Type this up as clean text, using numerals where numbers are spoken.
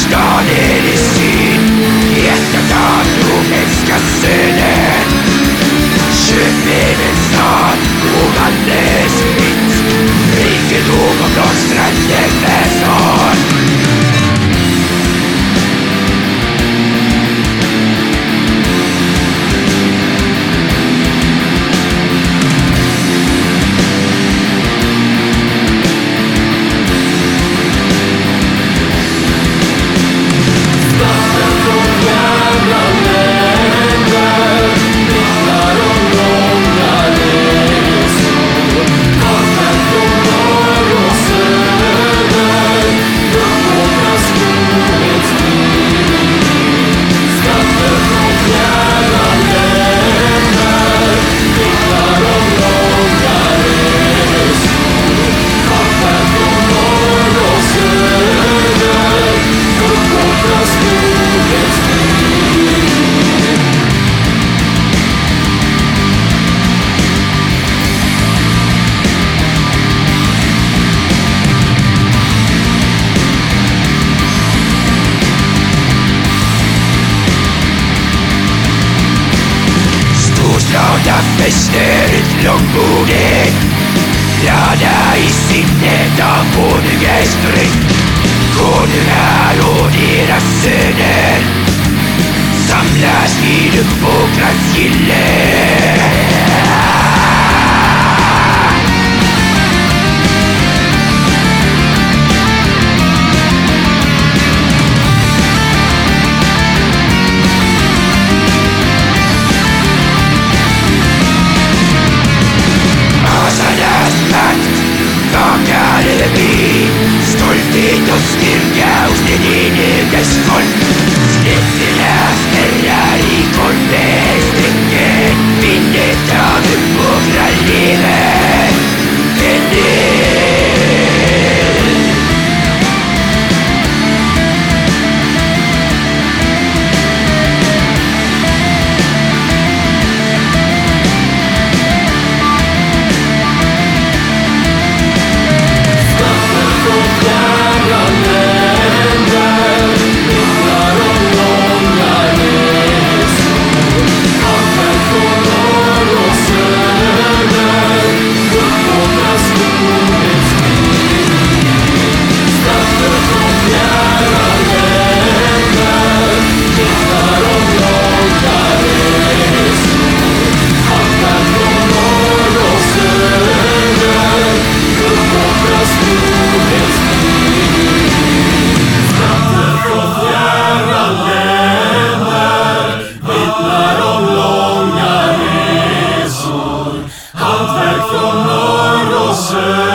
stad är i syd, hjärtat av romerska söner. Köp med en stad, ovandes mitt, rikedom och blomstrande välstånd. Glada fester, ett långbordet, glada i sinnet av konungars dryck. Konungar och deras söner samlas vid uppåkrans gille. Stolthet och styrka hos den enögdes folk. Släkternas herrar i korvvägsträcket, minnet av uppåkrar lever ännu. Hantverk från norr och söder.